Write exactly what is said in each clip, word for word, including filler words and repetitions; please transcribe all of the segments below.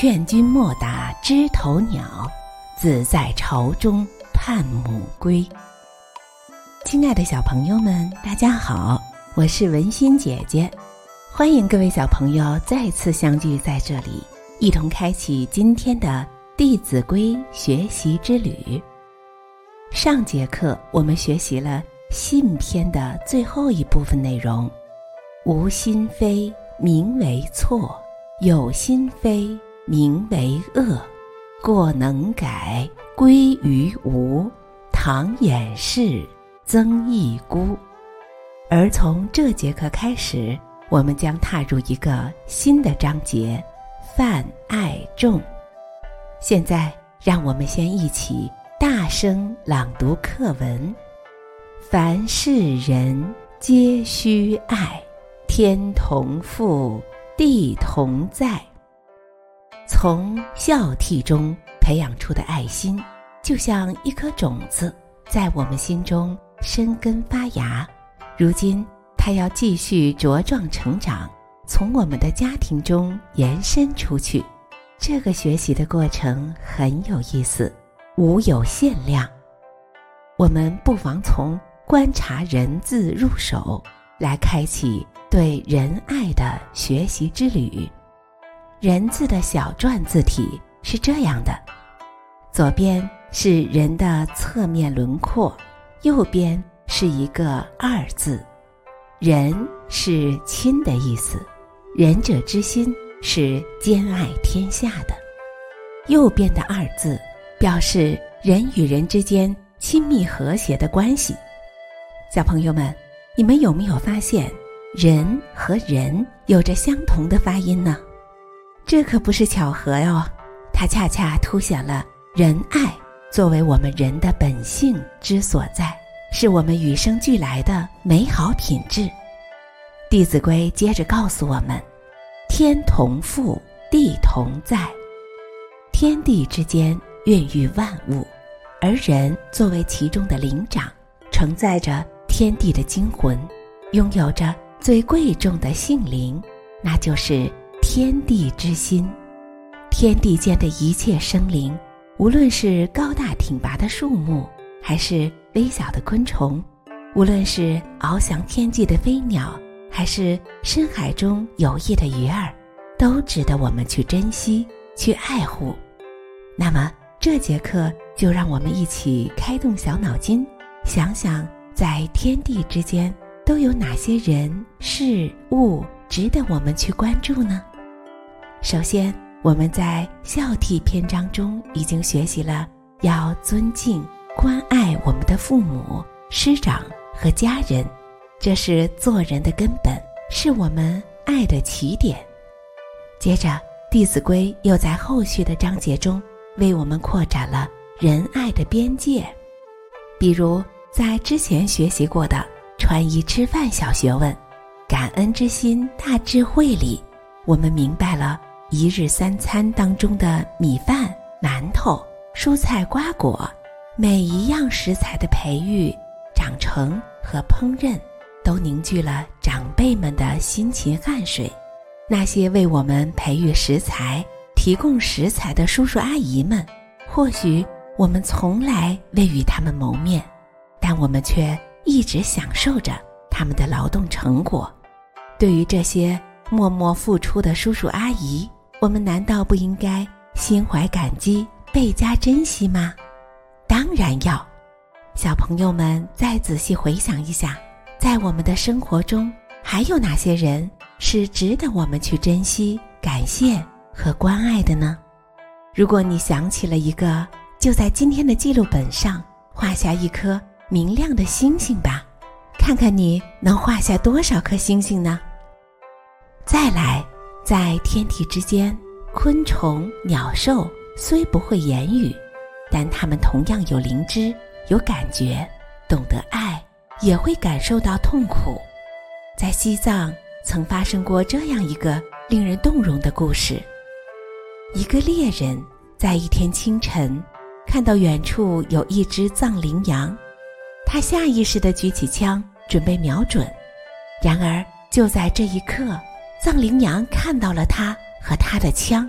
劝君莫打枝头鸟，自在巢中盼母归。亲爱的小朋友们，大家好，我是文心姐姐，欢迎各位小朋友再次相聚在这里，一同开启今天的《弟子规》学习之旅。上节课我们学习了信篇的最后一部分内容，无心非，名为错；有心非，名为恶。过能改，归于无；唐掩饰，曾益孤。而从这节课开始，我们将踏入一个新的章节——泛爱众。现在，让我们先一起大声朗读课文。凡是人皆须爱，天同覆，地同在。从孝悌中培养出的爱心，就像一颗种子，在我们心中生根发芽。如今，它要继续茁壮成长，从我们的家庭中延伸出去。这个学习的过程很有意思，无有限量。我们不妨从观察人字入手，来开启对仁爱的学习之旅。人字的小篆字体是这样的，左边是人的侧面轮廓，右边是一个二字。仁是亲的意思，仁者之心是兼爱天下的。右边的二字表示人与人之间亲密和谐的关系。小朋友们，你们有没有发现人和人有着相同的发音呢？这可不是巧合哟，它恰恰凸显了仁爱作为我们人的本性之所在，是我们与生俱来的美好品质。弟子规接着告诉我们，天同覆，地同在。天地之间孕育万物，而人作为其中的灵长，承载着天地的精魂，拥有着最贵重的性灵，那就是天地之心。天地间的一切生灵，无论是高大挺拔的树木，还是微小的昆虫，无论是翱翔天际的飞鸟，还是深海中游弋的鱼儿，都值得我们去珍惜，去爱护。那么这节课就让我们一起开动小脑筋，想想在天地之间都有哪些人事物值得我们去关注呢？首先，我们在孝悌篇章中已经学习了要尊敬关爱我们的父母、师长和家人，这是做人的根本，是我们爱的起点。接着，弟子规又在后续的章节中为我们扩展了仁爱的边界。比如在之前学习过的传一吃饭小学问，感恩之心大智慧里，我们明白了一日三餐当中的米饭、馒头、蔬菜、瓜果，每一样食材的培育、长成和烹饪，都凝聚了长辈们的辛勤汗水。那些为我们培育食材、提供食材的叔叔阿姨们，或许我们从来未与他们谋面，但我们却一直享受着他们的劳动成果。对于这些默默付出的叔叔阿姨，我们难道不应该心怀感激，倍加珍惜吗？当然要。小朋友们再仔细回想一下，在我们的生活中还有哪些人是值得我们去珍惜、感谢和关爱的呢？如果你想起了一个，就在今天的记录本上画下一颗明亮的星星吧，看看你能画下多少颗星星呢？再来，在天地之间，昆虫、鸟兽虽不会言语，但它们同样有灵知，有感觉，懂得爱，也会感受到痛苦。在西藏曾发生过这样一个令人动容的故事。一个猎人在一天清晨看到远处有一只藏羚羊，他下意识地举起枪准备瞄准，然而就在这一刻，藏羚羊看到了他和他的枪，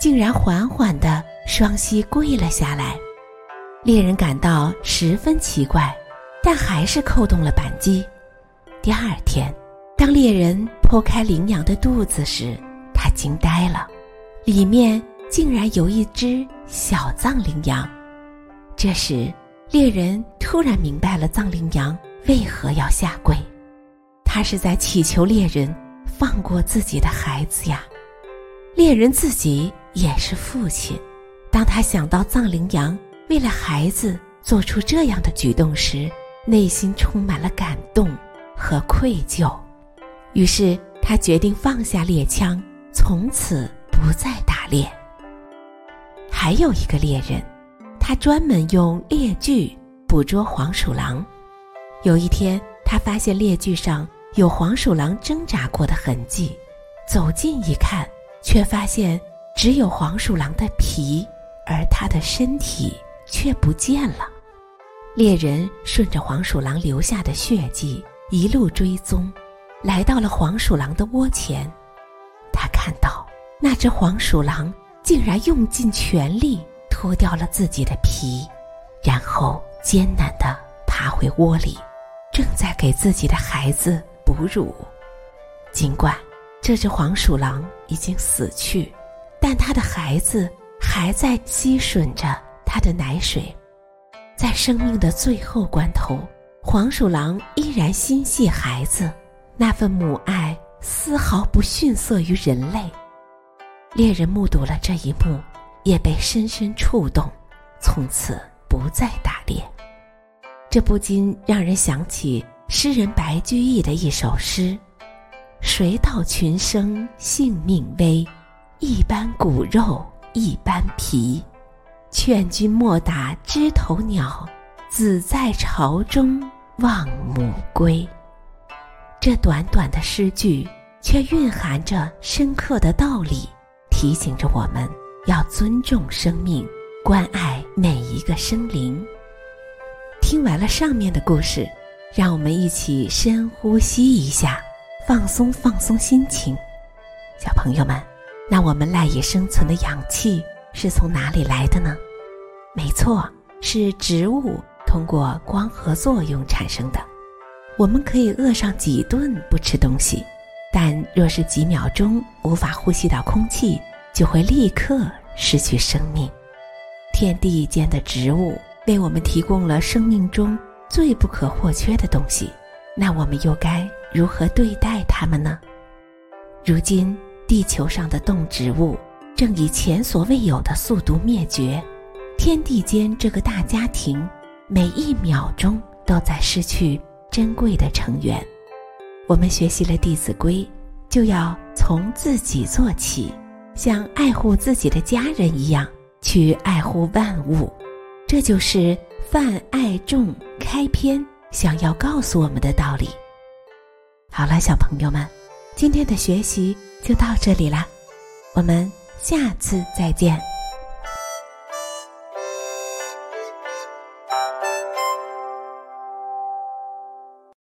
竟然缓缓地双膝跪了下来。猎人感到十分奇怪，但还是扣动了扳机。第二天，当猎人剖开羚羊的肚子时，他惊呆了，里面竟然有一只小藏羚羊。这时，猎人突然明白了藏羚羊为何要下跪，他是在祈求猎人放过自己的孩子呀。猎人自己也是父亲，当他想到藏羚羊为了孩子做出这样的举动时，内心充满了感动和愧疚。于是他决定放下猎枪，从此不再打猎。还有一个猎人，他专门用猎具捕捉黄鼠狼。有一天，他发现猎具上有黄鼠狼挣扎过的痕迹，走近一看，却发现只有黄鼠狼的皮，而它的身体却不见了。猎人顺着黄鼠狼留下的血迹一路追踪，来到了黄鼠狼的窝前。他看到那只黄鼠狼竟然用尽全力脱掉了自己的皮，然后艰难地爬回窝里，正在给自己的孩子哺乳。尽管这只黄鼠狼已经死去，但他的孩子还在吸吮着他的奶水。在生命的最后关头，黄鼠狼依然心系孩子，那份母爱丝毫不逊色于人类。猎人目睹了这一幕，也被深深触动，从此不再打猎。这不禁让人想起诗人白居易的一首诗：谁道群生性命微，一般骨肉一般皮。劝君莫打枝头鸟，子在巢中望母归。这短短的诗句却蕴含着深刻的道理，提醒着我们要尊重生命，关爱每一个生灵。听完了上面的故事，让我们一起深呼吸一下，放松放松心情。小朋友们，那我们赖以生存的氧气是从哪里来的呢？没错，是植物通过光合作用产生的。我们可以饿上几顿不吃东西，但若是几秒钟无法呼吸到空气，就会立刻失去生命。天地间的植物为我们提供了生命中最不可或缺的东西，那我们又该如何对待它们呢？如今地球上的动植物正以前所未有的速度灭绝，天地间这个大家庭每一秒钟都在失去珍贵的成员。我们学习了《弟子规》，就要从自己做起，像爱护自己的家人一样去爱护万物。这就是泛爱众开篇想要告诉我们的道理。好了，小朋友们，今天的学习就到这里啦，我们下次再见。